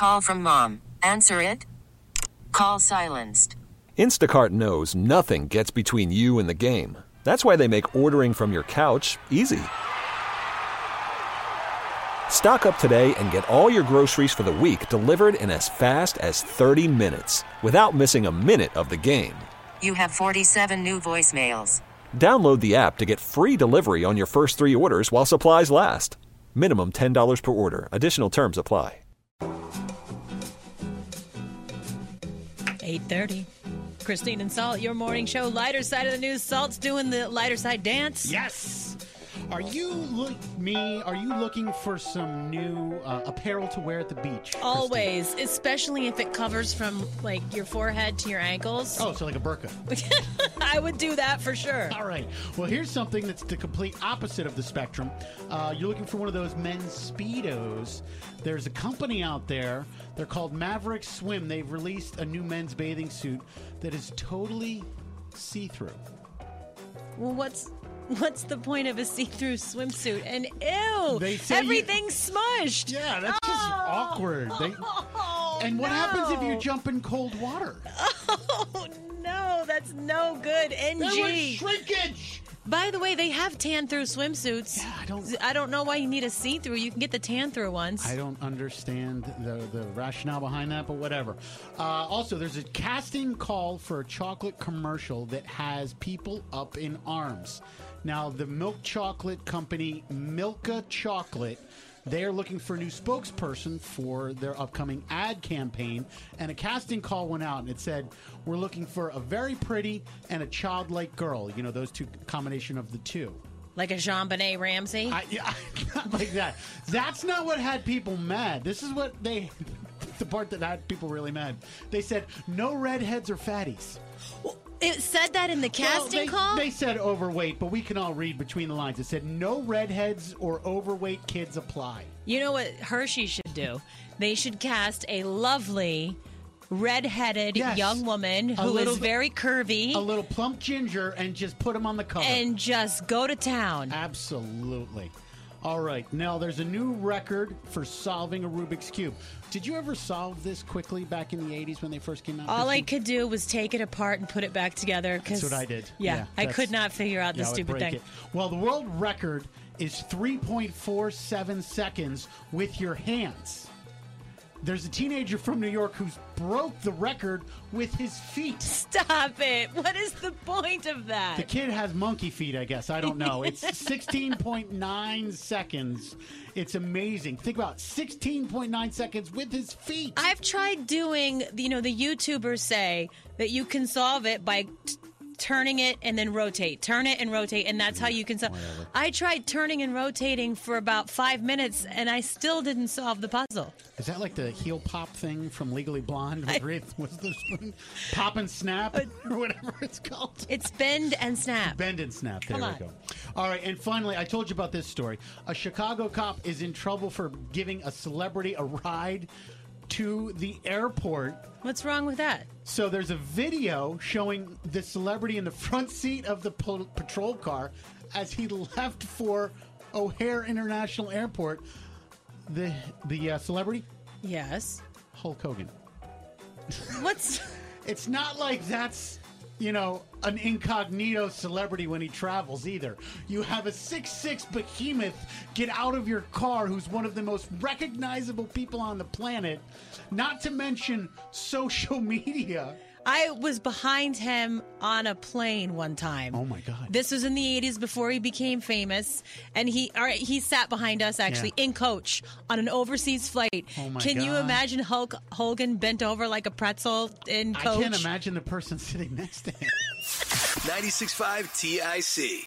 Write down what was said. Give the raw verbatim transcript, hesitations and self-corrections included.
Call from mom. Answer it. Call silenced. Instacart knows nothing gets between you and the game. That's why they make ordering from your couch easy. Stock up today and get all your groceries for the week delivered in as fast as thirty minutes without missing a minute of the game. You have forty-seven new voicemails. Download the app to get free delivery on your first three orders while supplies last. Minimum ten dollars per order. Additional terms apply. eight thirty. Christine and Salt, your morning show. Lighter side of the news. Salt's doing the lighter side dance. Yes. Are you look me? Are you looking for some new uh, apparel to wear at the beach? Always, Christine? Especially if it covers from like your forehead to your ankles. Oh, so like a burqa. I would do that for sure. All right. Well, here's something that's the complete opposite of the spectrum. Uh, you're looking for one of those men's Speedos. There's a company out there. They're called Maverick Swim. They've released a new men's bathing suit that is totally see-through. Well, what's what's the point of a see-through swimsuit? And ew, they say everything's you, smushed. Yeah, that's oh. just awkward. They, oh, and what no. happens if you jump in cold water? Oh no, that's no good. N G. There was shrinkage. By the way, they have tan-through swimsuits. Yeah, I don't. I don't know why you need a see-through. You can get the tan-through ones. I don't understand the the rationale behind that, but whatever. Uh, also, there's a casting call for a chocolate commercial that has people up in arms. Now, the milk chocolate company Milka Chocolate, they are looking for a new spokesperson for their upcoming ad campaign, and a casting call went out, and it said, we're looking for a very pretty and a childlike girl. You know, those two, combination of the two. Like a JonBenet Ramsey? I, yeah, not like that. That's not what had people mad. This is what they, the part that had people really mad. They said, no redheads or fatties. Well, it said that in the casting well, they, call? They said overweight, but we can all read between the lines. It said no redheads or overweight kids apply. You know what Hershey should do? They should cast a lovely red-headed yes. young woman a who little, is very curvy. A little plump ginger, and just put them on the cover. And just go to town. Absolutely. All right. Now, there's a new record for solving a Rubik's Cube. Did you ever solve this quickly back in the eighties when they first came out? All I could do was take it apart and put it back together. That's what I did. Yeah, yeah I could not figure out yeah, the stupid thing. It. Well, the world record is three point four seven seconds with your hands. There's a teenager from New York who's broke the record with his feet. Stop it. What is the point of that? The kid has monkey feet, I guess. I don't know. It's sixteen point nine seconds. It's amazing. Think about it. sixteen point nine seconds with his feet. I've tried doing, you know, the YouTubers say that you can solve it by t- turning it and then rotate. Turn it and rotate, and that's how you can solve. Whatever. I tried turning and rotating for about five minutes, and I still didn't solve the puzzle. Is that like the heel pop thing from Legally Blonde? I, What's the pop and snap or whatever it's called? It's bend and snap. Bend and snap. There Come we on. go. All right, and finally, I told you about this story. A Chicago cop is in trouble for giving a celebrity a ride to the airport. What's wrong with that? So there's a video showing the celebrity in the front seat of the po- patrol car as he left for O'Hare International Airport. The the uh, celebrity? Yes. Hulk Hogan. What's... It's not like that's, you know, an incognito celebrity when he travels either. You have a six foot six behemoth get out of your car who's one of the most recognizable people on the planet, not to mention social media. I was behind him on a plane one time. Oh, my God. This was in the eighties before he became famous. And he all right, he sat behind us, actually, yeah. in coach on an overseas flight. Oh, my Can God. you imagine Hulk Hogan bent over like a pretzel in coach? I can't imagine the person sitting next to him. ninety-six point five T I C.